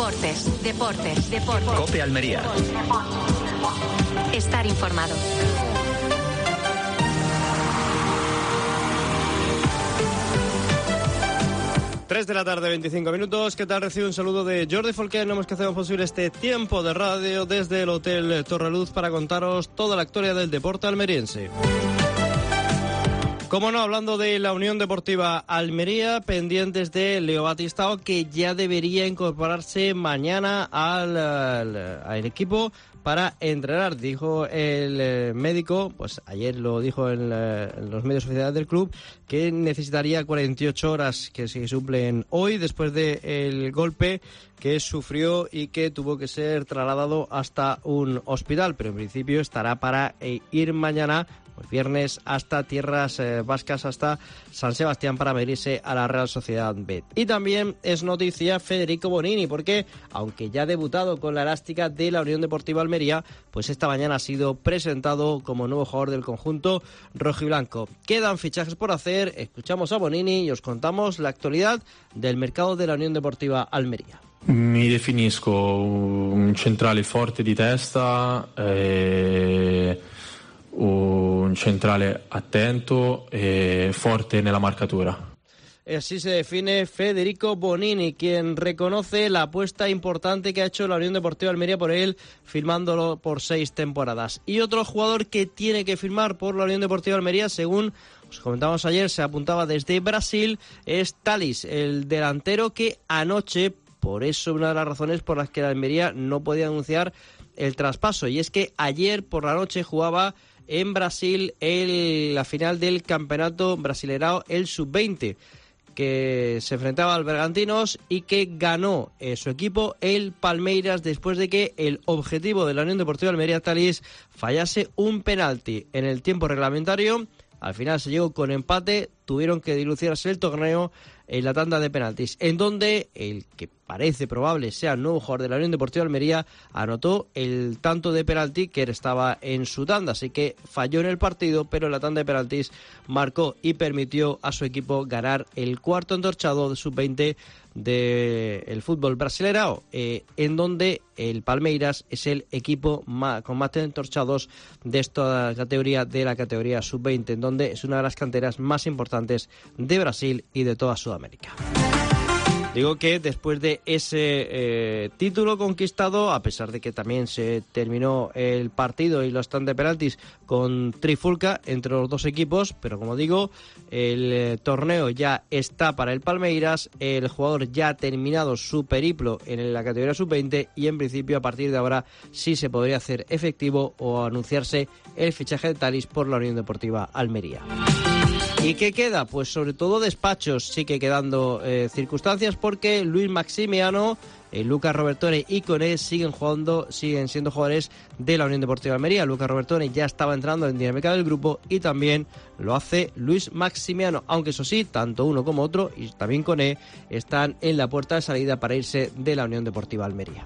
Deportes. COPE Almería. Estar informado. Tres de la tarde, 25 minutos. ¿Qué tal? Recibo un saludo de Jordi Folquén. Hemos que hacemos posible este tiempo de radio desde el Hotel Torreluz para contaros toda la actualidad del deporte almeriense. Como no, hablando de la Unión Deportiva Almería, pendientes de Leo Batistao, que ya debería incorporarse mañana al equipo para entrenar, dijo el médico, pues ayer lo dijo en los medios oficiales del club, que necesitaría 48 horas que se suplen hoy después del golpe que sufrió y que tuvo que ser trasladado hasta un hospital, pero en principio estará para ir mañana, pues viernes, hasta tierras vascas, hasta San Sebastián, para medirse a la Real Sociedad B. Y también es noticia Federico Bonini, porque aunque ya ha debutado con la elástica de la Unión Deportiva Almería, pues esta mañana ha sido presentado como nuevo jugador del conjunto rojiblanco. Quedan fichajes por hacer, escuchamos a Bonini y os contamos la actualidad del mercado de la Unión Deportiva Almería. Mi definisco un centrale forte di testa, un centrale attento e forte nella marcatura. Así se define Federico Bonini, quien reconoce la apuesta importante que ha hecho la Unión Deportiva Almería por él, firmándolo por 6 temporadas. Y otro jugador que tiene que firmar por la Unión Deportiva Almería, según os comentamos ayer, se apuntaba desde Brasil, es Thalys, el delantero que anoche, por eso una de las razones por las que la Almería no podía anunciar el traspaso, y es que ayer por la noche jugaba en Brasil la final del campeonato brasileirao, el sub-20, que se enfrentaba al Bergantinos y que ganó su equipo, el Palmeiras, después de que el objetivo de la Unión Deportiva Almería, Thalys, fallase un penalti en el tiempo reglamentario. Al final se llegó con empate, tuvieron que dilucidarse el torneo en la tanda de penaltis, en donde el que parece probable sea el nuevo jugador de la Unión Deportiva Almería anotó el tanto de penalti que estaba en su tanda, así que falló en el partido, pero en la tanda de penaltis marcó y permitió a su equipo ganar el cuarto entorchado de sub-20 del fútbol brasileño, en donde el Palmeiras es el equipo con más entorchados de esta categoría, de la categoría sub-20, en donde es una de las canteras más importantes de Brasil y de toda Sudamérica. Digo que después de ese título conquistado, a pesar de que también se terminó el partido y los tantos de penaltis con trifulca entre los dos equipos, pero como digo, el torneo ya está para el Palmeiras, el jugador ya ha terminado su periplo en la categoría sub-20 y en principio a partir de ahora sí se podría hacer efectivo o anunciarse el fichaje de Thalys por la Unión Deportiva Almería. ¿Y qué queda? Pues sobre todo despachos, sigue quedando circunstancias, porque Luis Maximiano, Lucas Robertone y Koné siguen siendo jugadores de la Unión Deportiva Almería. Lucas Robertone ya estaba entrando en dinámica del grupo y también lo hace Luis Maximiano, aunque eso sí, tanto uno como otro y también Koné están en la puerta de salida para irse de la Unión Deportiva Almería.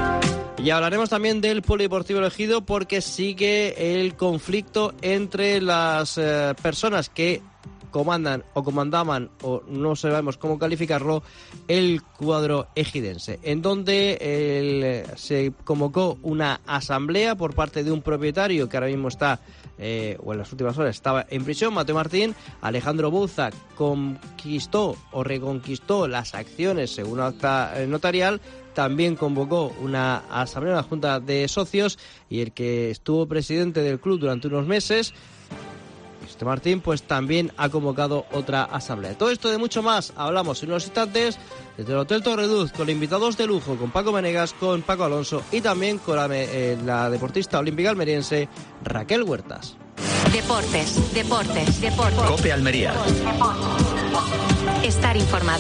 Y hablaremos también del Polideportivo Ejido, porque sigue el conflicto entre las personas que comandan o comandaban, o no sabemos cómo calificarlo, el cuadro ejidense, en donde se convocó una asamblea por parte de un propietario que ahora mismo está, o en las últimas horas estaba en prisión, Mateo Martín. Alejandro Bouza conquistó o reconquistó las acciones según acta notarial. También convocó una asamblea, una junta de socios, y el que estuvo presidente del club durante unos meses, Martín, pues también ha convocado otra asamblea. Todo esto de mucho más hablamos en unos instantes desde el Hotel Torreluz, con invitados de lujo, con Paco Menegas, con Paco Alonso y también con la deportista olímpica almeriense Raquel Huertas. Deportes. COPE Almería. Estar informado.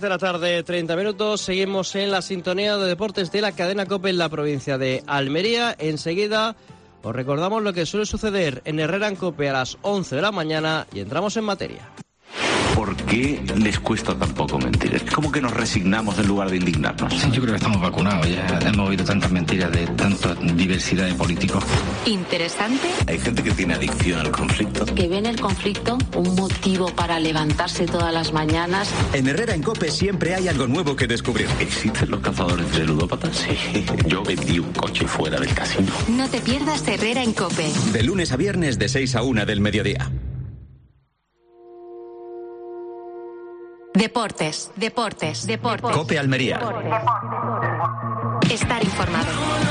de la tarde, 30 minutos. Seguimos en la sintonía de deportes de la cadena COPE en la provincia de Almería. Enseguida os recordamos lo que suele suceder en Herrera en COPE a las 11 de la mañana y entramos en materia. ¿Por qué les cuesta tan poco mentir? Es como que nos resignamos en lugar de indignarnos. Sí, yo creo que estamos vacunados. Ya hemos oído tantas mentiras de tanta diversidad de políticos. Interesante. Hay gente que tiene adicción al conflicto. Que ve en el conflicto un motivo para levantarse todas las mañanas. En Herrera en COPE siempre hay algo nuevo que descubrir. ¿Existen los cazadores de ludópatas? Sí. Yo vendí un coche fuera del casino. No te pierdas Herrera en COPE. De lunes a viernes de 6 a 1 del mediodía. Deportes. Cope Almería. Estar informado.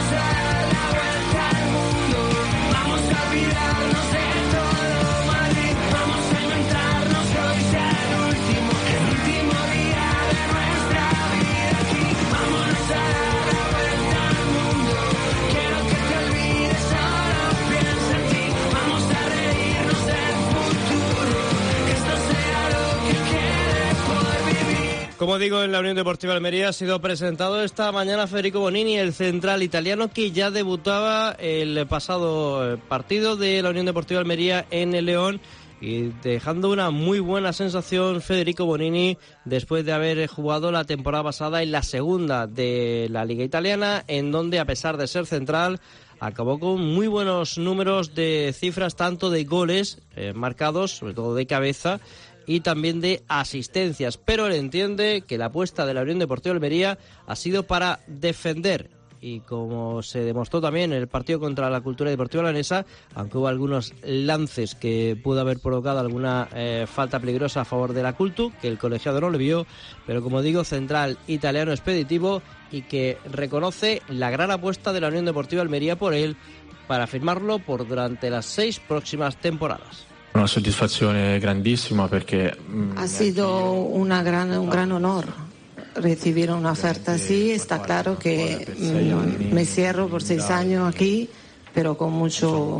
Como digo, en la Unión Deportiva Almería ha sido presentado esta mañana Federico Bonini, el central italiano que ya debutaba el pasado partido de la Unión Deportiva Almería en el León, y dejando una muy buena sensación Federico Bonini después de haber jugado la temporada pasada en la segunda de la Liga Italiana, en donde, a pesar de ser central, acabó con muy buenos números de cifras, tanto de goles marcados, sobre todo de cabeza, y también de asistencias, pero él entiende que la apuesta de la Unión Deportiva Almería ha sido para defender, y como se demostró también en el partido contra la Cultura Deportiva Leonesa, aunque hubo algunos lances que pudo haber provocado alguna falta peligrosa a favor de la Cultu, que el colegiado no le vio, pero como digo, central italiano expeditivo y que reconoce la gran apuesta de la Unión Deportiva Almería por él para firmarlo por durante las 6 próximas temporadas. Una soddisfazione grandissima perché ha sido un gran honor recibir una oferta así. Está claro que me cierro por 6 años aquí, pero con mucho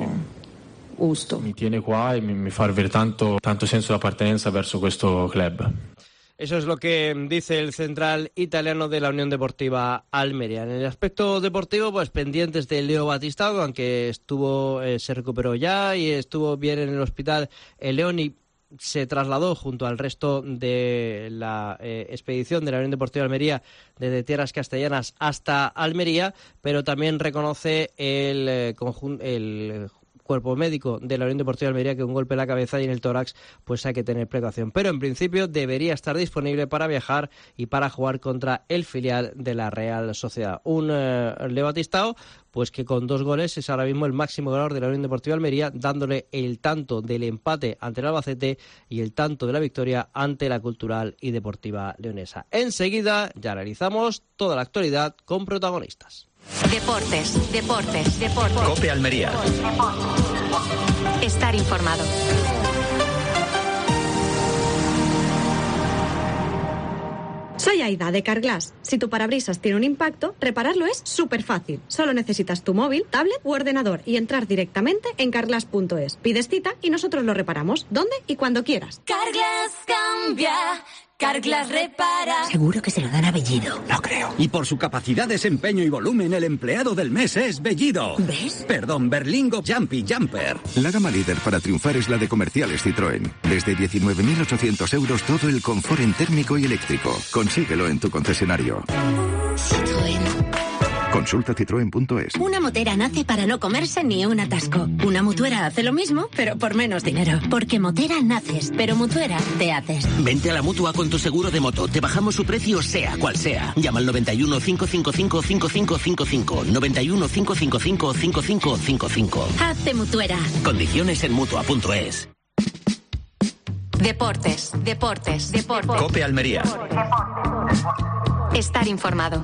gusto. mi tiene qua e mi fa avere tanto senso di appartenenza verso questo club. Eso es lo que dice el central italiano de la Unión Deportiva Almería. En el aspecto deportivo, pues pendientes de Leo Batistao, aunque se recuperó ya y estuvo bien en el hospital el León, y se trasladó junto al resto de la expedición de la Unión Deportiva Almería desde tierras castellanas hasta Almería, pero también reconoce el cuerpo médico de la Unión Deportiva Almería que un golpe en la cabeza y en el tórax pues hay que tener precaución, pero en principio debería estar disponible para viajar y para jugar contra el filial de la Real Sociedad. Un Leo Batistao pues que con 2 goles es ahora mismo el máximo goleador de la Unión Deportiva Almería, dándole el tanto del empate ante el Albacete y el tanto de la victoria ante la Cultural y Deportiva Leonesa. Enseguida ya analizamos toda la actualidad con protagonistas. Deportes. Cope Almería. Estar informado. Soy Aida, de Carglass. Si tu parabrisas tiene un impacto, repararlo es súper fácil. Solo necesitas tu móvil, tablet u ordenador y entrar directamente en carglass.es. Pides cita y nosotros lo reparamos, donde y cuando quieras. Carglass cambia, Carglass repara. Seguro que se lo dan a Bellido. No creo. Y por su capacidad, desempeño y volumen, el empleado del mes es Bellido. ¿Ves? Perdón, Berlingo Jumpy Jumper. La gama líder para triunfar es la de Comerciales Citroën. Desde 19.800 euros todo el confort en térmico y eléctrico. Consíguelo en tu concesionario. Citroën. Consulta citroen.es. Una motera nace para no comerse ni un atasco. Una mutuera hace lo mismo, pero por menos dinero. Porque motera naces, pero mutuera te haces. Vente a la Mutua con tu seguro de moto. Te bajamos su precio sea cual sea. Llama al 91 555 5555. 91 555 5555. Hazte mutuera. Condiciones en Mutua.es. Deportes. Cope Almería. Estar informado.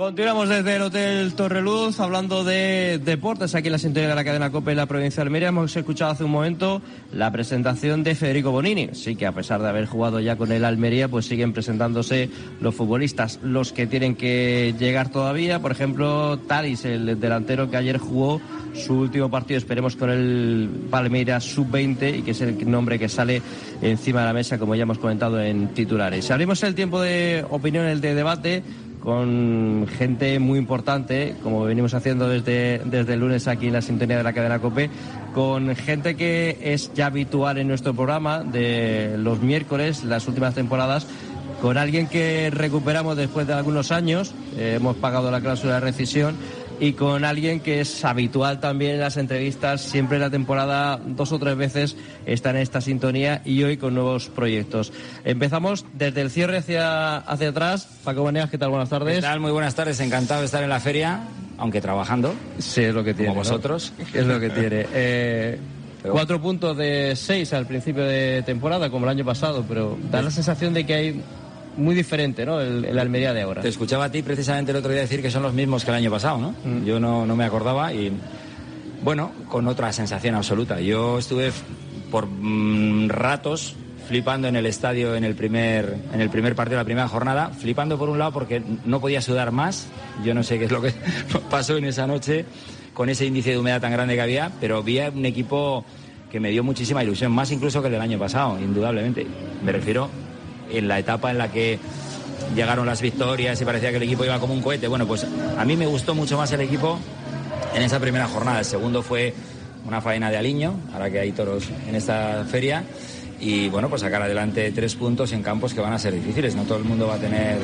Continuamos desde el Hotel Torreluz hablando de deportes aquí en la sintonía de la cadena COPE en la provincia de Almería. Hemos escuchado hace un momento la presentación de Federico Bonini. Sí que a pesar de haber jugado ya con el Almería, pues siguen presentándose los futbolistas, los que tienen que llegar todavía. Por ejemplo, Talis, el delantero que ayer jugó su último partido, esperemos, con el Palmeiras Sub-20 y que es el nombre que sale encima de la mesa, como ya hemos comentado en titulares. Abrimos el tiempo de opiniones, de debate, con gente muy importante, como venimos haciendo desde el lunes aquí en la sintonía de la cadena COPE, con gente que es ya habitual en nuestro programa de los miércoles, las últimas temporadas, con alguien que recuperamos después de algunos años, hemos pagado la cláusula de rescisión, y con alguien que es habitual también en las entrevistas, siempre en la temporada 2 o 3 veces está en esta sintonía, y hoy con nuevos proyectos. Empezamos desde el cierre hacia atrás. Paco Banegas, ¿qué tal? Buenas tardes. ¿Qué tal? Muy buenas tardes, encantado de estar en la feria, aunque trabajando. Sí, es lo que tiene, como vosotros, ¿no? Es lo que tiene. 4 puntos de 6 al principio de temporada, como el año pasado, pero da la sensación de que hay muy diferente, ¿no? El Almería de ahora. Te escuchaba a ti precisamente el otro día decir que son los mismos que el año pasado, ¿no? Yo no me acordaba, y bueno, con otra sensación absoluta. Yo estuve por ratos flipando en el estadio en el primer partido de la primera jornada, flipando por un lado porque no podía sudar más. Yo no sé qué es lo que pasó en esa noche con ese índice de humedad tan grande que había, pero vi un equipo que me dio muchísima ilusión, más incluso que el del año pasado, indudablemente. Me refiero en la etapa en la que llegaron las victorias y parecía que el equipo iba como un cohete. Bueno, pues a mí me gustó mucho más el equipo en esa primera jornada. El segundo fue una faena de aliño, ahora que hay toros en esta feria, y bueno, pues sacar adelante 3 puntos en campos que van a ser difíciles. No todo el mundo va a tener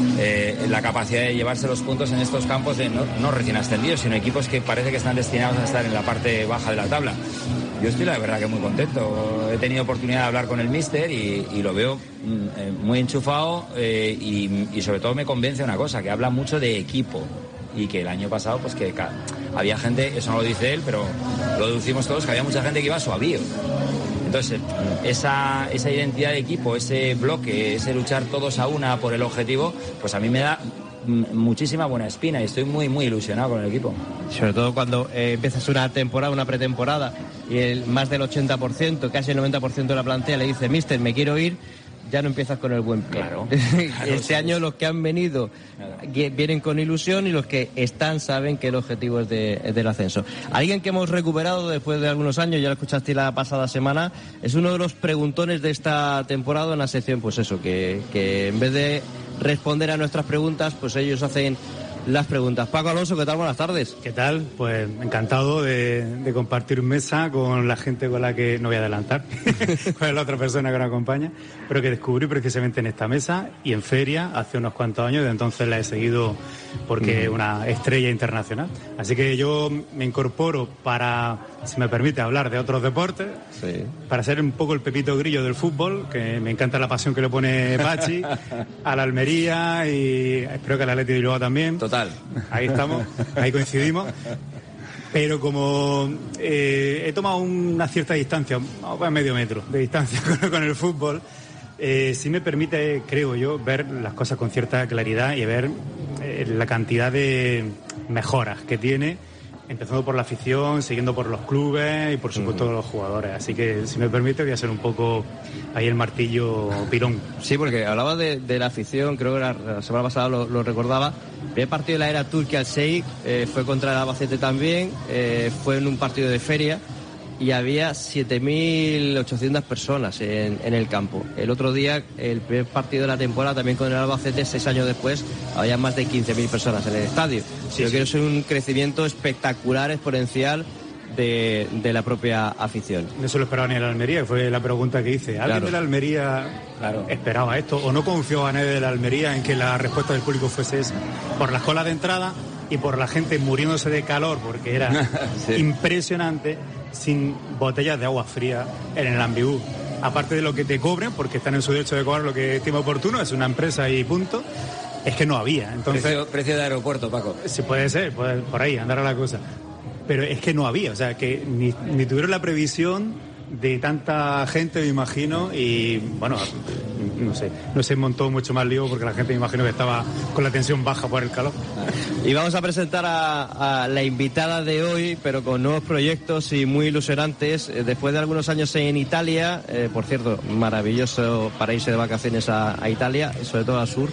la capacidad de llevarse los puntos en estos campos de no recién ascendidos, sino equipos que parece que están destinados a estar en la parte baja de la tabla. Yo estoy la verdad que muy contento. He tenido oportunidad de hablar con el míster y lo veo muy enchufado, y sobre todo me convence una cosa, que habla mucho de equipo, y que el año pasado pues que había gente, eso no lo dice él, pero lo deducimos todos, que había mucha gente que iba a su avío. Entonces, esa identidad de equipo, ese bloque, ese luchar todos a una por el objetivo, pues a mí me da muchísima buena espina y estoy muy, muy ilusionado con el equipo. Sobre todo cuando empiezas una temporada, una pretemporada, y más del 80%, casi el 90% de la plantilla le dice: míster, me quiero ir, ya no empiezas con el buen pie. Claro. Este año los que han venido vienen con ilusión, y los que están saben que el objetivo es del ascenso. Alguien que hemos recuperado después de algunos años, ya lo escuchaste la pasada semana, es uno de los preguntones de esta temporada en la sección, pues eso, que en vez de responder a nuestras preguntas, pues ellos hacen las preguntas. Paco Alonso, ¿qué tal? Buenas tardes. ¿Qué tal? Pues encantado de compartir mesa con la gente con la que no voy a adelantar, con la otra persona que nos acompaña, pero que descubrí precisamente en esta mesa y en feria hace unos cuantos años. De entonces la he seguido porque es una estrella internacional. Así que yo me incorporo para, si me permite, hablar de otros deportes, sí, para ser un poco el Pepito Grillo del fútbol, que me encanta la pasión que le pone Pachi a la Almería, y espero que al Atleti de Bilbao también. Total. Ahí estamos, ahí coincidimos. Pero como he tomado una cierta distancia, medio metro de distancia con el fútbol, sí me permite, creo yo, ver las cosas con cierta claridad y ver la cantidad de mejoras que tiene, empezando por la afición, siguiendo por los clubes y por supuesto los jugadores. Así que, si me permite, voy a ser un poco ahí el martillo pirón. Sí, porque hablaba de la afición, creo que la semana pasada lo recordaba. El primer partido de la era Turki al Sheikh fue contra el Albacete también, fue en un partido de feria, y había 7.800 personas en el campo. El otro día, el primer partido de la temporada, también con el Albacete, 6 años después, había más de 15.000 personas en el estadio. Sí, yo creo que es un crecimiento espectacular, exponencial de la propia afición. No se lo esperaba ni en la Almería, fue la pregunta que hice. ¿Alguien de la Almería esperaba esto? ¿O no confió a nadie de la Almería en que la respuesta del público fuese esa? Por las colas de entrada y por la gente muriéndose de calor, porque era impresionante, sin botellas de agua fría en el Ambiú. Aparte de lo que te cobren, porque están en su derecho de cobrar lo que estima oportuno, es una empresa y punto, es que no había. Entonces, precio de aeropuerto, Paco. Sí, puede ser, por ahí andará la cosa. Pero es que no había, o sea, que ni tuvieron la previsión de tanta gente, me imagino, y bueno, no se montó mucho más lío porque la gente me imagino que estaba con la tensión baja por el calor. Y vamos a presentar a la invitada de hoy, pero con nuevos proyectos y muy ilusionantes. Después de algunos años en Italia, por cierto, maravilloso para irse de vacaciones a Italia, sobre todo al sur.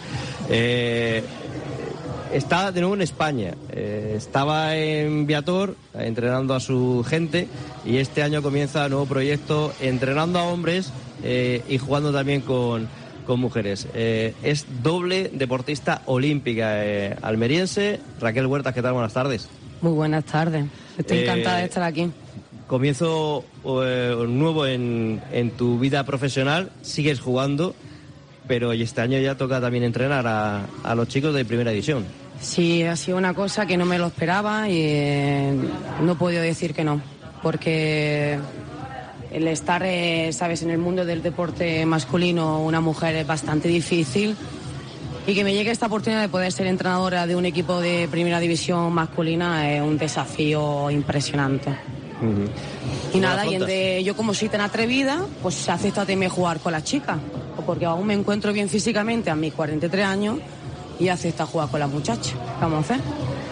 Está de nuevo en España. Estaba en Viator entrenando a su gente y este año comienza un nuevo proyecto entrenando a hombres y jugando también con mujeres. Es doble deportista olímpica almeriense. Raquel Huertas, ¿qué tal? Buenas tardes. Muy buenas tardes. Estoy encantada de estar aquí. Comienzo nuevo en tu vida profesional. Sigues jugando, pero este año ya toca también entrenar a los chicos de primera división. Sí, ha sido una cosa que no me lo esperaba y no he podido decir que no, porque el estar, sabes, en el mundo del deporte masculino, una mujer, es bastante difícil, y que me llegue esta oportunidad de poder ser entrenadora de un equipo de primera división masculina es un desafío impresionante. Y nada, yo como soy tan atrevida, pues acepto también jugar con las chicas, porque aún me encuentro bien físicamente a mis 43 años y acepto jugar con las muchachas. ¿Qué vamos a hacer?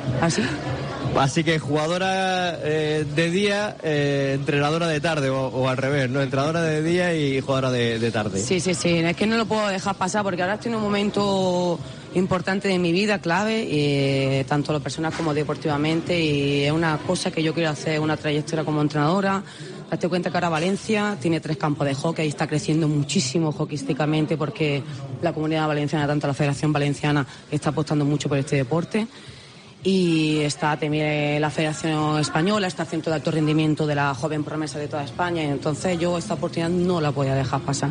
Así que jugadora de día, entrenadora de tarde, o al revés, ¿no? Entrenadora de día y jugadora de tarde. Sí, es que no lo puedo dejar pasar porque ahora estoy en un momento importante de mi vida, clave, tanto lo personal como deportivamente, y es una cosa que yo quiero hacer, una trayectoria como entrenadora. Date cuenta que ahora Valencia tiene 3 campos de hockey, está creciendo muchísimo hockeyísticamente porque la comunidad valenciana, tanto la Federación Valenciana, está apostando mucho por este deporte. Y está también la Federación Española, está el Centro de Alto Rendimiento de la joven promesa de toda España, y entonces yo esta oportunidad no la voy a dejar pasar.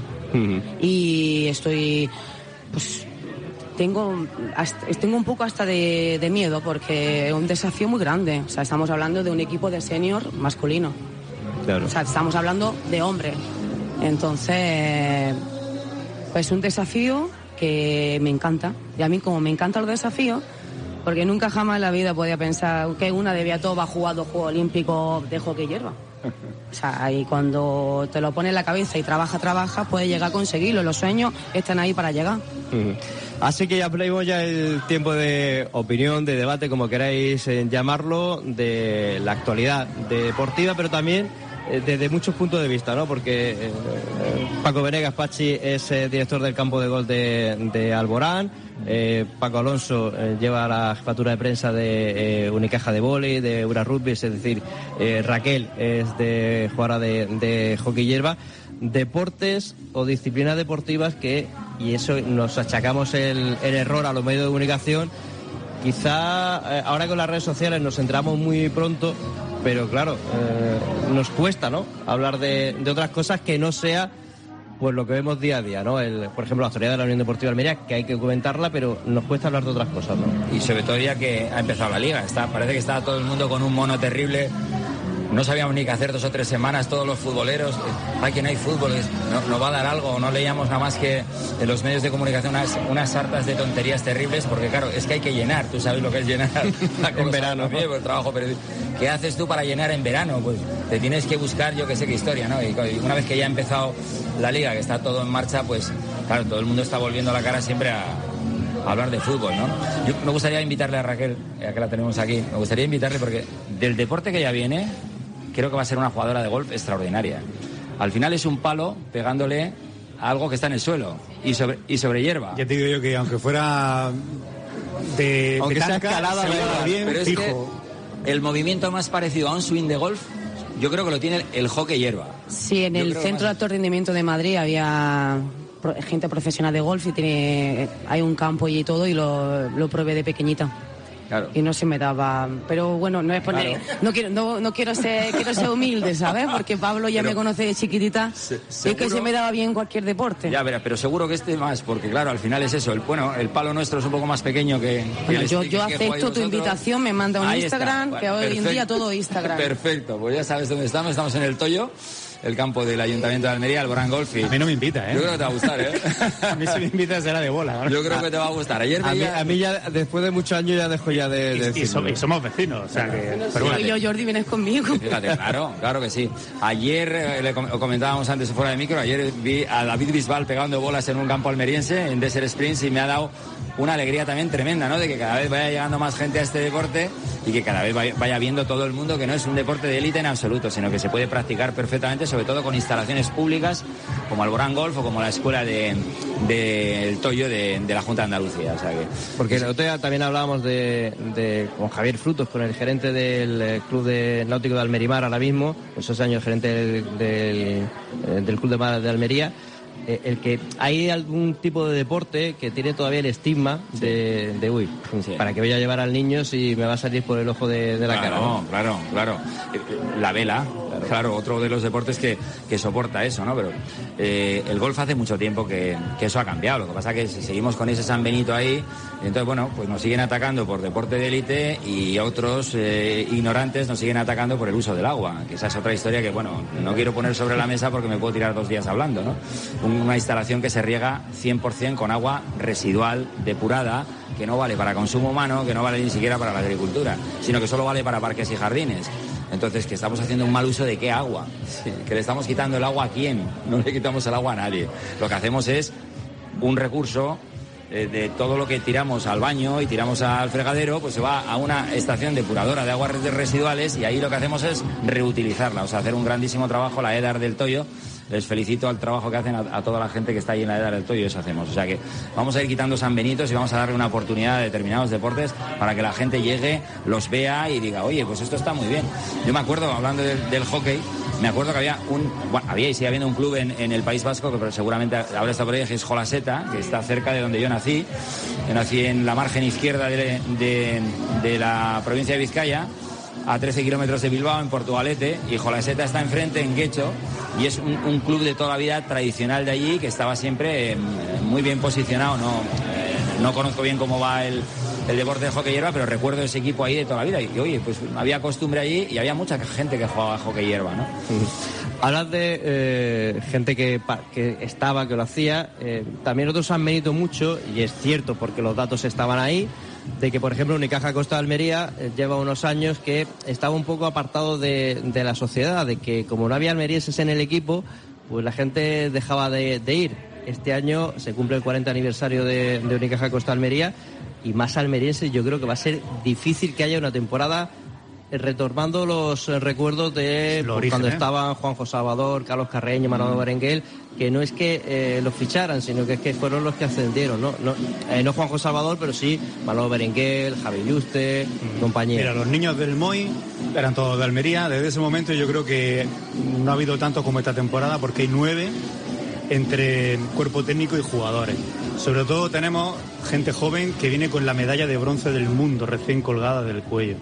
Y estoy, pues, tengo un poco hasta de miedo porque es un desafío muy grande. O sea, estamos hablando de un equipo de senior masculino. Claro. O sea, estamos hablando de hombres. Entonces, pues un desafío que me encanta. Y a mí, como me encantan los desafíos, porque nunca jamás en la vida podía pensar que una de Viator ha jugado Juegos Olímpicos de hockey hierba. O sea, y cuando te lo pones en la cabeza y trabajas, puedes llegar a conseguirlo. Los sueños están ahí para llegar. Así que ya playamos ya el tiempo de opinión, de debate, como queráis llamarlo, de la actualidad deportiva, pero también desde muchos puntos de vista, ¿no? Porque Paco Venegas, Pachi, es director del campo de golf de Alborán. Paco Alonso lleva la jefatura de prensa de Unicaja de vóley, de Eura Rugby, es decir, Raquel es de jugadora de hockey hierba. Deportes o disciplinas deportivas que, y eso nos achacamos el error a los medios de comunicación, quizá ahora con las redes sociales nos centramos muy pronto, pero claro, nos cuesta, ¿no?, hablar de otras cosas que no sea pues lo que vemos día a día, ¿no? Por ejemplo, la actualidad de la Unión Deportiva Almería, que hay que comentarla, pero nos cuesta hablar de otras cosas, ¿no? Y sobre todo ya que ha empezado la liga, parece que está todo el mundo con un mono terrible. No sabíamos ni qué hacer 2 o 3 semanas, todos los futboleros, que no hay fútbol, no va a dar algo, no leíamos nada más que en los medios de comunicación unas sartas de tonterías terribles, porque claro, es que hay que llenar, tú sabes lo que es llenar en verano, ¿no? El trabajo, pero ¿qué haces tú para llenar en verano? Pues te tienes que buscar, yo que sé qué historia, ¿no? Y una vez que ya ha empezado la liga, que está todo en marcha, pues claro, todo el mundo está volviendo la cara siempre a hablar de fútbol, ¿no? Yo me gustaría invitarle a Raquel, ya que la tenemos aquí, me gustaría invitarle porque del deporte que ya viene, creo que va a ser una jugadora de golf extraordinaria. Al final es un palo pegándole a algo que está en el suelo y sobre hierba. Ya te digo yo que aunque fuera aunque sea escalada, bien, pero es fijo. Que el movimiento más parecido a un swing de golf, yo creo que lo tiene el hockey hierba. Sí, en el Centro de Alto Rendimiento de Madrid había gente profesional de golf y hay un campo y todo, y lo probé de pequeñita. Claro. Y no se me daba, pero bueno, no es poner, claro. no quiero ser humilde, ¿sabes? Porque Pablo ya me conoce de chiquitita, y que se me daba bien cualquier deporte. Ya verás, pero seguro que más, porque claro, al final es eso, el palo nuestro es un poco más pequeño que yo acepto tu invitación, me manda un Instagram, bueno, que hoy en día todo Instagram. Perfecto, pues ya sabes dónde estamos en el Toyo. el campo del Ayuntamiento de Almería, el Borán Golf. A mí no me invita, ¿eh? Yo creo que te va a gustar, ¿eh? A mí si me invita será de bola, ¿no? Yo creo que te va a gustar. Ayer a mí ya, después de muchos años, ya dejo ya de y somos vecinos, o sea que... Pero bueno, yo, Jordi, vienes conmigo. Fíjate, claro que sí. Ayer, le comentábamos antes fuera de micro, ayer vi a David Bisbal pegando bolas en un campo almeriense, en Desert Springs, y me ha dado una alegría también tremenda, ¿no? De que cada vez vaya llegando más gente a este deporte y que cada vez vaya viendo todo el mundo que no es un deporte de élite en absoluto, sino que se puede practicar perfectamente, sobre todo con instalaciones públicas como el Borán Golf o como la escuela del Toyo de la Junta de Andalucía. O sea que, porque el otro día también hablábamos con Javier Frutos, con el gerente del Club Náutico de Almerimar ahora mismo, pues 6 años gerente del Club de Mar de Almería. El que hay algún tipo de deporte que tiene todavía el estigma de para que voy a llevar al niño si me va a salir por el ojo de la cara, ¿no? Claro. La vela, claro, otro de los deportes que soporta eso, ¿no? Pero el golf hace mucho tiempo que eso ha cambiado. Lo que pasa es que seguimos con ese San Benito ahí, y entonces, bueno, pues nos siguen atacando por deporte de élite y otros ignorantes nos siguen atacando por el uso del agua, que esa es otra historia que, bueno, no quiero poner sobre la mesa porque me puedo tirar 2 días hablando, ¿no? Una instalación que se riega 100% con agua residual, depurada, que no vale para consumo humano, que no vale ni siquiera para la agricultura, sino que solo vale para parques y jardines. Entonces, que estamos haciendo un mal uso de qué agua, que le estamos quitando el agua a quién, no le quitamos el agua a nadie. Lo que hacemos es un recurso de todo lo que tiramos al baño y tiramos al fregadero, pues se va a una estación depuradora de aguas residuales y ahí lo que hacemos es reutilizarla, o sea, hacer un grandísimo trabajo, la EDAR del Toyo. Les felicito al trabajo que hacen a toda la gente que está ahí en la EDAR del Toyo, eso hacemos. O sea que vamos a ir quitando San Benitos y vamos a darle una oportunidad a determinados deportes para que la gente llegue, los vea y diga, oye, pues esto está muy bien. Yo me acuerdo, hablando del hockey, me acuerdo que había y sigue habiendo un club en el País Vasco, que pero seguramente habrá estado por ahí, que es Jolaseta, que está cerca de donde yo nací. Yo nací en la margen izquierda de la provincia de Vizcaya, a 13 kilómetros de Bilbao, en Portugalete, y Jolaseta está enfrente, en Guecho, y es un club de toda la vida tradicional de allí, que estaba siempre muy bien posicionado. No conozco bien cómo va el deporte de hockey hierba, pero recuerdo ese equipo ahí de toda la vida, y oye, pues había costumbre allí y había mucha gente que jugaba hockey hierba, ¿no? Hablas de gente que estaba, que lo hacía, también otros han venido mucho, y es cierto porque los datos estaban ahí, de que, por ejemplo, Unicaja Costa de Almería lleva unos años que estaba un poco apartado de la sociedad, de que como no había almerienses en el equipo, pues la gente dejaba de ir. Este año se cumple el 40 aniversario de Unicaja Costa de Almería, y más almerienses. Yo creo que va a ser difícil que haya una temporada retomando los recuerdos de cuando estaban Juanjo Salvador, Carlos Carreño, Manolo Berenguel, que no es que los ficharan, sino que es que fueron los que ascendieron, no Juanjo Salvador, pero sí Manolo Berenguel, Javi Yuste, compañía. Mira, los niños del Moy eran todos de Almería. Desde ese momento yo creo que no ha habido tanto como esta temporada, porque hay 9 entre cuerpo técnico y jugadores. Sobre todo tenemos gente joven que viene con la medalla de bronce del mundo recién colgada del cuello.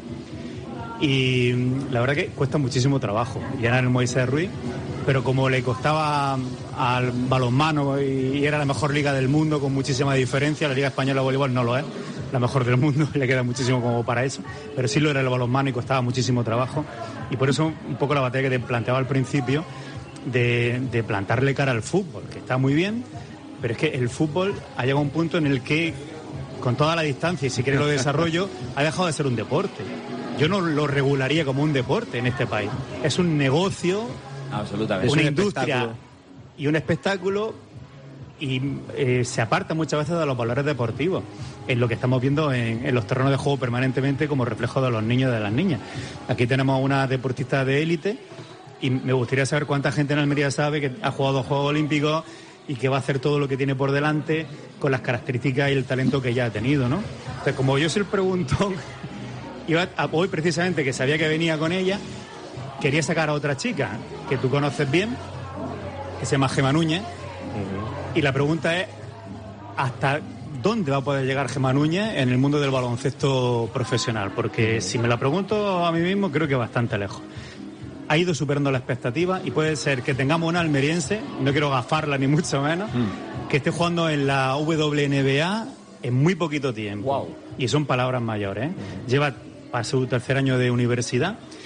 Y la verdad que cuesta muchísimo trabajo. Y era el Moisés Ruiz, pero como le costaba al balonmano y era la mejor liga del mundo con muchísima diferencia, la Liga Española de Voleibol no lo es la mejor del mundo, le queda muchísimo como para eso, pero sí lo era el balonmano y costaba muchísimo trabajo. Y por eso un poco la batalla que te planteaba al principio de plantarle cara al fútbol, que está muy bien, pero es que el fútbol ha llegado a un punto en el que, con toda la distancia y si quiere lo desarrollo, ha dejado de ser un deporte. Yo no lo regularía como un deporte en este país. Es un negocio, absolutamente, una industria y un espectáculo, y se aparta muchas veces de los valores deportivos, en lo que estamos viendo en los terrenos de juego permanentemente como reflejo de los niños y de las niñas. Aquí tenemos una deportista de élite y me gustaría saber cuánta gente en Almería sabe que ha jugado Juegos Olímpicos y que va a hacer todo lo que tiene por delante con las características y el talento que ya ha tenido, ¿no? Entonces, como yo soy el preguntón, hoy precisamente, que sabía que venía con ella, quería sacar a otra chica que tú conoces bien, que se llama Gemma Núñez, y la pregunta es ¿hasta dónde va a poder llegar Gemma Núñez en el mundo del baloncesto profesional? Porque si me la pregunto a mí mismo, creo que bastante lejos. Ha ido superando la expectativa y puede ser que tengamos una almeriense, no quiero gafarla ni mucho menos, que esté jugando en la WNBA en muy poquito tiempo. Wow. Y son palabras mayores, ¿eh? Lleva para su 3er año de universidad.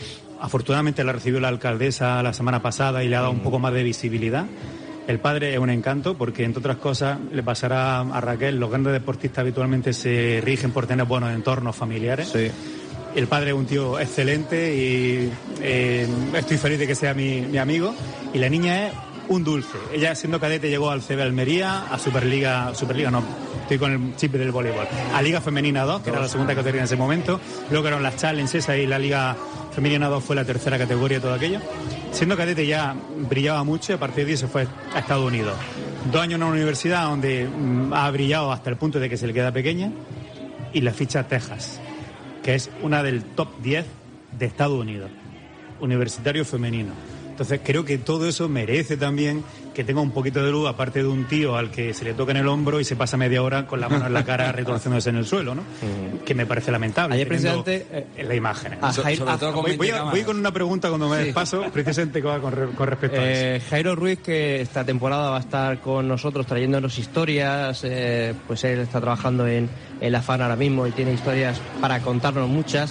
afortunadamente la recibió la alcaldesa la semana pasada y le ha dado un poco más de visibilidad. El padre es un encanto porque, entre otras cosas, le pasará a Raquel. Los grandes deportistas habitualmente se rigen por tener buenos entornos familiares. Sí. El padre es un tío excelente y estoy feliz de que sea mi amigo. Y la niña es un dulce. Ella, siendo cadete, llegó al CB Almería, a Superliga no, estoy con el chip del voleibol, a Liga Femenina 2, que era la segunda categoría en ese momento. Luego eran las Challenge esa y la Liga Femenina 2 fue la tercera categoría de todo aquello. Siendo cadete ya brillaba mucho y a partir de ahí se fue a Estados Unidos. 2 años en una universidad donde ha brillado hasta el punto de que se le queda pequeña, y la ficha Texas, que es una del top 10 de Estados Unidos, universitario femenino. Entonces creo que todo eso merece también que tenga un poquito de luz, aparte de un tío al que se le toca en el hombro y se pasa media hora con la mano en la cara retorciéndose en el suelo, ¿no? Que me parece lamentable. Ayer precisamente en la imagen. Voy con una pregunta cuando me despaso, precisamente con respecto a eso. Jairo Ruiz, que esta temporada va a estar con nosotros trayéndonos historias, pues él está trabajando en la FAN ahora mismo y tiene historias para contarnos muchas.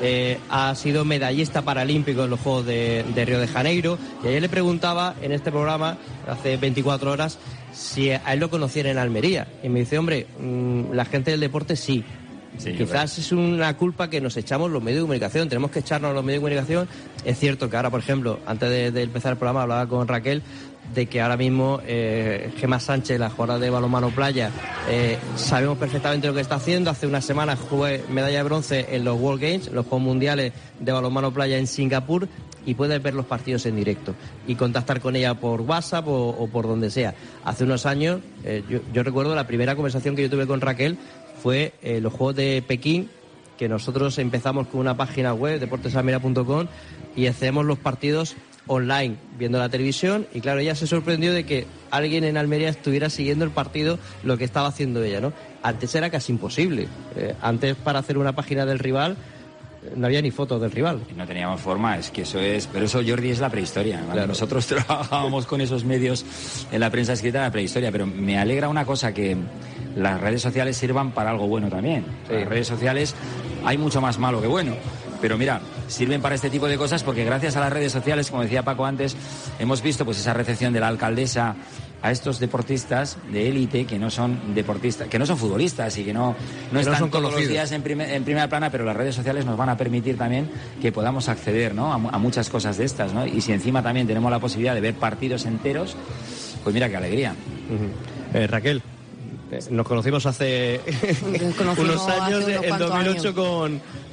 Ha sido medallista paralímpico en los Juegos de Río de Janeiro, y ayer le preguntaba en este programa, hace 24 horas, si a él lo conociera en Almería, y me dice, hombre, la gente del deporte sí. Quizás es una culpa que nos echamos los medios de comunicación, tenemos que echarnos los medios de comunicación. Es cierto que ahora, por ejemplo, antes de empezar el programa hablaba con Raquel de que ahora mismo Gemma Sánchez, la jugadora de balonmano playa, sabemos perfectamente lo que está haciendo. Hace unas semanas fue medalla de bronce en los World Games, los Juegos Mundiales de balonmano playa en Singapur, y puedes ver los partidos en directo y contactar con ella por WhatsApp o por donde sea. Hace unos años, yo recuerdo la primera conversación que yo tuve con Raquel fue los Juegos de Pekín, que nosotros empezamos con una página web, deportesalmería.com, y hacemos los partidos online, viendo la televisión, y claro, ella se sorprendió de que alguien en Almería estuviera siguiendo el partido, lo que estaba haciendo ella, ¿no? Antes era casi imposible. Antes, para hacer una página del rival, no había ni fotos del rival. No teníamos forma, es que eso es... Pero eso, Jordi, es la prehistoria, ¿vale? Claro. Nosotros trabajábamos con esos medios en la prensa escrita de la prehistoria, pero me alegra una cosa, que las redes sociales sirvan para algo bueno también. Sí. Las redes sociales hay mucho más malo que bueno. Pero mira, sirven para este tipo de cosas porque gracias a las redes sociales, como decía Paco antes, hemos visto pues esa recepción de la alcaldesa a estos deportistas de élite que no son deportistas, que no son futbolistas y que no están son todos los días en primera plana, pero las redes sociales nos van a permitir también que podamos acceder, ¿no?, a muchas cosas de estas, ¿no? Y si encima también tenemos la posibilidad de ver partidos enteros, pues mira qué alegría. Raquel, nos conocimos hace unos años, en 2008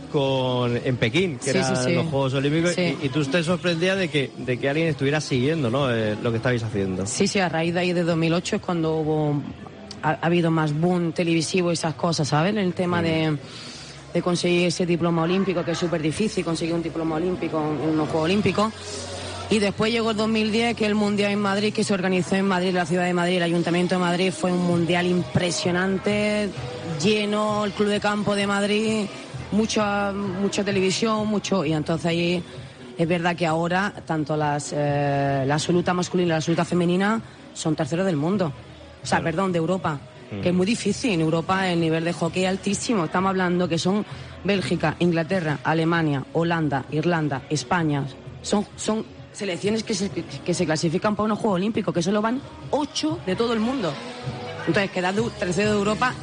en Pekín, que eran los Juegos Olímpicos, y tú te sorprendías de que alguien estuviera siguiendo, ¿no?, lo que estabais haciendo. Sí, a raíz de ahí de 2008 es cuando ha habido más boom televisivo y esas cosas, ¿sabes? El tema de conseguir ese diploma olímpico, que es súper difícil conseguir un diploma olímpico en unos Juegos Olímpicos. Y después llegó el 2010, que el Mundial en Madrid, que se organizó en Madrid, la ciudad de Madrid, el Ayuntamiento de Madrid. Fue un Mundial impresionante, lleno, el Club de Campo de Madrid, mucha televisión, y entonces ahí es verdad que ahora tanto la absoluta masculina y la absoluta femenina son terceros del mundo, de Europa, que es muy difícil. En Europa el nivel de hockey es altísimo. Estamos hablando que son Bélgica, Inglaterra, Alemania, Holanda, Irlanda, España, son selecciones que se clasifican para unos Juegos Olímpicos, que solo van 8 de todo el mundo. Entonces quedar tercero de Europa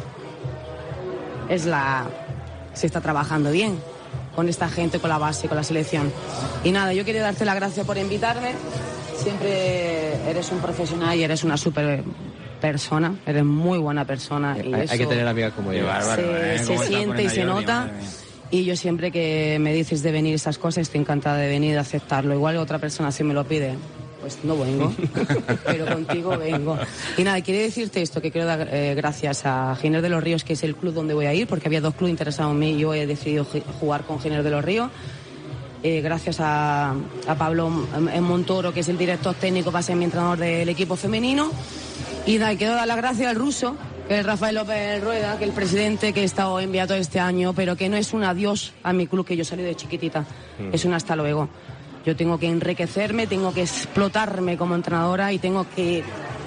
se está trabajando bien con esta gente, con la base, con la selección. Y nada, yo quería darte las gracias por invitarme. Siempre eres un profesional y eres una súper persona, eres muy buena persona. Y hay que tener amigas como yo. Se siente y se nota. Y yo siempre que me dices de venir esas cosas, estoy encantada de venir, de aceptarlo. Igual otra persona si me lo pide, pues no vengo, pero contigo vengo. Y nada, quería decirte esto, que quiero dar gracias a Giner de los Ríos, que es el club donde voy a ir, porque había 2 clubes interesados en mí y yo he decidido jugar con Giner de los Ríos. Gracias a Pablo Montoro, que es el director técnico, va a ser mi entrenador del equipo femenino. Y nada, quiero dar las gracias al ruso, que es Rafael López Rueda, que es el presidente, que he estado enviado este año, pero que no es un adiós a mi club, que yo salí de chiquitita, es un hasta luego. Yo tengo que enriquecerme, tengo que explotarme como entrenadora y tengo que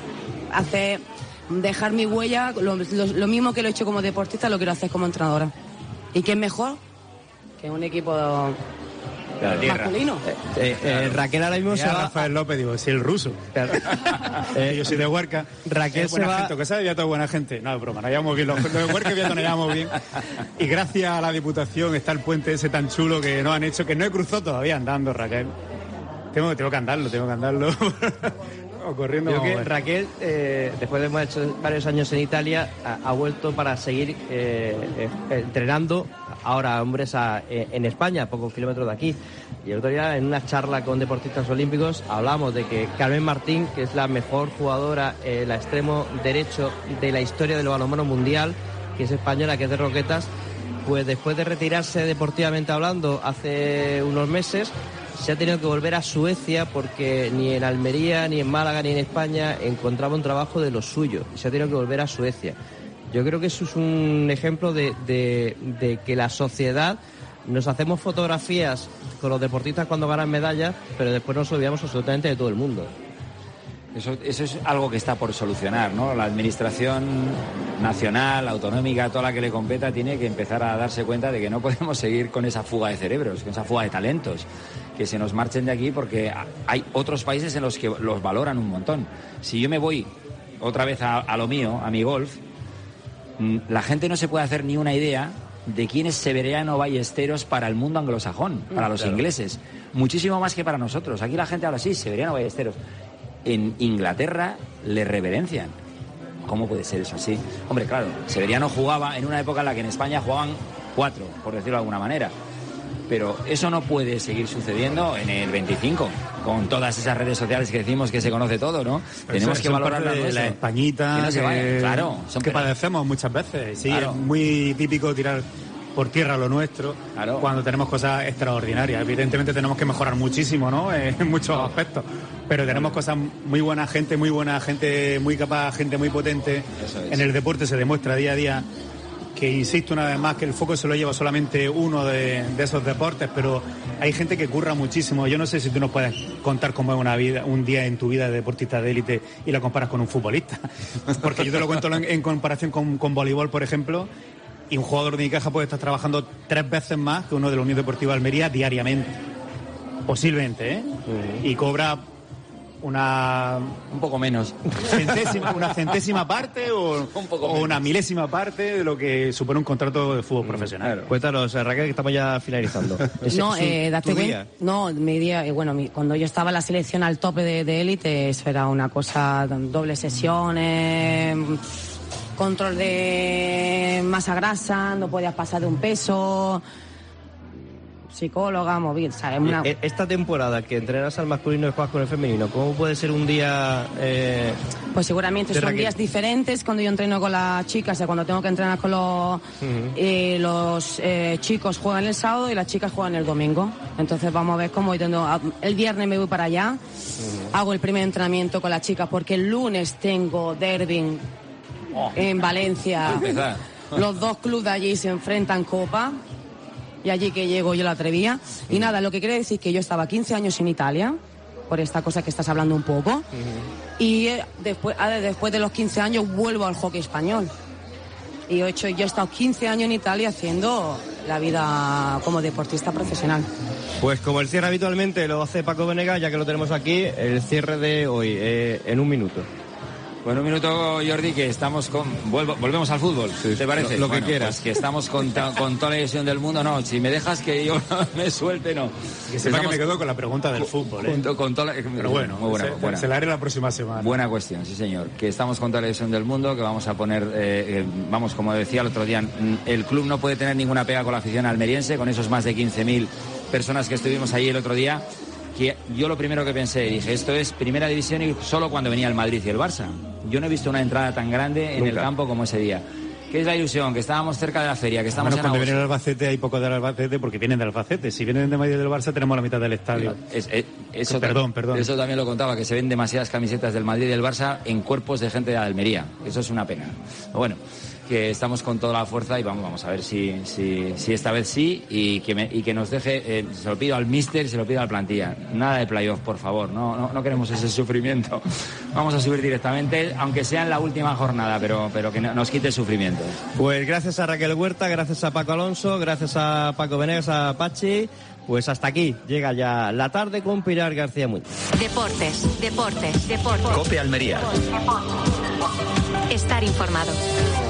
dejar mi huella, lo mismo que lo he hecho como deportista, lo quiero hacer como entrenadora. ¿Y qué es mejor que un equipo de la tierra. Masculino. Raquel ahora mismo se va... Rafael López, digo, si el ruso. Yo soy de Huerca. Raquel buena se va... gente, que sabe, ya toda buena gente. No, es broma, nos llevamos bien. Los de Huerca ya nos llevamos bien. Y gracias a la Diputación está el puente ese tan chulo que nos han hecho, que no he cruzado todavía andando, Raquel. Tengo que andarlo. O corriendo. Creo que Raquel, después de haber hecho varios años en Italia, ha vuelto para seguir entrenando ahora hombres en España, a pocos kilómetros de aquí. Y el otro día, en una charla con deportistas olímpicos, hablamos de que Carmen Martín, que es la mejor jugadora, la extremo derecho de la historia del balonmano mundial, que es española, que es de Roquetas, pues después de retirarse deportivamente hablando hace unos meses, se ha tenido que volver a Suecia porque ni en Almería, ni en Málaga, ni en España encontraba un trabajo de lo suyo y se ha tenido que volver a Suecia. Yo creo que eso es un ejemplo de que la sociedad nos hacemos fotografías con los deportistas cuando ganan medallas, pero después nos olvidamos absolutamente de todo el mundo. Eso es algo que está por solucionar, ¿no? La administración nacional, autonómica, toda la que le competa, tiene que empezar a darse cuenta de que no podemos seguir con esa fuga de cerebros, con esa fuga de talentos, que se nos marchen de aquí porque hay otros países en los que los valoran un montón. Si yo me voy otra vez a lo mío, a mi golf, la gente no se puede hacer ni una idea de quién es Severiano Ballesteros para el mundo anglosajón, para los ingleses. Muchísimo más que para nosotros. Aquí la gente habla así, Severiano Ballesteros. En Inglaterra le reverencian. ¿Cómo puede ser eso así? Hombre, claro, Severiano jugaba en una época en la que en España jugaban 4, por decirlo de alguna manera. Pero eso no puede seguir sucediendo en el 25, con todas esas redes sociales que decimos que se conoce todo, ¿no? Pero tenemos que valorar la Españita, que no se vayan, claro, que padecemos muchas veces. Sí, claro. Es muy típico tirar por tierra lo nuestro, claro, cuando tenemos cosas extraordinarias. Evidentemente tenemos que mejorar muchísimo, ¿no? En muchos aspectos, pero tenemos cosas muy buena gente muy capaz, gente muy potente. En el deporte se demuestra día a día que, insisto una vez más, que el foco se lo lleva solamente uno de esos deportes, pero hay gente que curra muchísimo. Yo no sé si tú nos puedes contar cómo es un día en tu vida de deportista de élite y la comparas con un futbolista, porque yo te lo cuento en comparación con voleibol, por ejemplo. Y un jugador de Unicaja puede estar trabajando 3 veces más que uno de la Unión Deportiva Almería diariamente. Posiblemente, ¿eh? Y cobra un poco menos. Una centésima parte o una milésima parte de lo que supone un contrato de fútbol profesional. Cuéntanos, Raquel, que estamos ya finalizando. Date cuenta. No, mi día, cuando yo estaba en la selección al tope de élite, eso era una cosa, doble sesiones, control de masa grasa, no podías pasar de un peso, psicóloga, móvil, ¿sabes? Esta temporada que entrenas al masculino y juegas con el femenino, ¿cómo puede ser un día? Pues seguramente son días diferentes cuando yo entreno con las chicas, cuando tengo que entrenar con los chicos juegan el sábado y las chicas juegan el domingo. Entonces vamos a ver cómo el viernes me voy para allá, hago el primer entrenamiento con las chicas porque el lunes tengo derby en Valencia. Los 2 clubes de allí se enfrentan Copa y allí que llego yo la atrevía. Y nada, lo que quiere decir que yo estaba 15 años en Italia, por esta cosa que estás hablando un poco, y después de los 15 años vuelvo al hockey español. Y yo he estado 15 años en Italia haciendo la vida como deportista profesional. Pues como el cierre habitualmente lo hace Paco Venegas, ya que lo tenemos aquí, el cierre de hoy, en un minuto. Bueno, un minuto, Jordi, que estamos volvemos al fútbol, ¿te parece? Lo que quieras. Pues que estamos con toda la ilusión del mundo. No, si me dejas que yo me suelte, no. Que sepa que me quedo con la pregunta del fútbol, ¿eh? Pero bueno, buena. Se la haré la próxima semana. Buena cuestión, sí señor. Que estamos con toda la ilusión del mundo, que vamos a poner, como decía el otro día, el club no puede tener ninguna pega con la afición almeriense, con esos más de 15.000 personas que estuvimos allí el otro día. Que yo lo primero que pensé, dije, esto es primera división y solo cuando venía el Madrid y el Barça. Yo no he visto una entrada tan grande en el campo como ese día. ¿Qué es la ilusión? Que estábamos cerca de la feria, que estamos cuando viene el Albacete hay poco del Albacete porque vienen de Albacete. Si vienen de Madrid y del Barça tenemos la mitad del estadio. Perdón. Eso también lo contaba, que se ven demasiadas camisetas del Madrid y del Barça en cuerpos de gente de Almería. Eso es una pena. Pero bueno, que estamos con toda la fuerza y vamos a ver si esta vez sí y que nos deje, se lo pido al míster y se lo pido a la plantilla, nada de playoff, por favor, no queremos ese sufrimiento, vamos a subir directamente, aunque sea en la última jornada, pero que nos quite el sufrimiento. Pues gracias a Raquel Huerta, gracias a Paco Alonso, gracias a Paco Venegas, a Pachi, Pues hasta aquí llega ya la tarde con Pilar García Muñoz. Deportes. COPE Almería. Estar informado.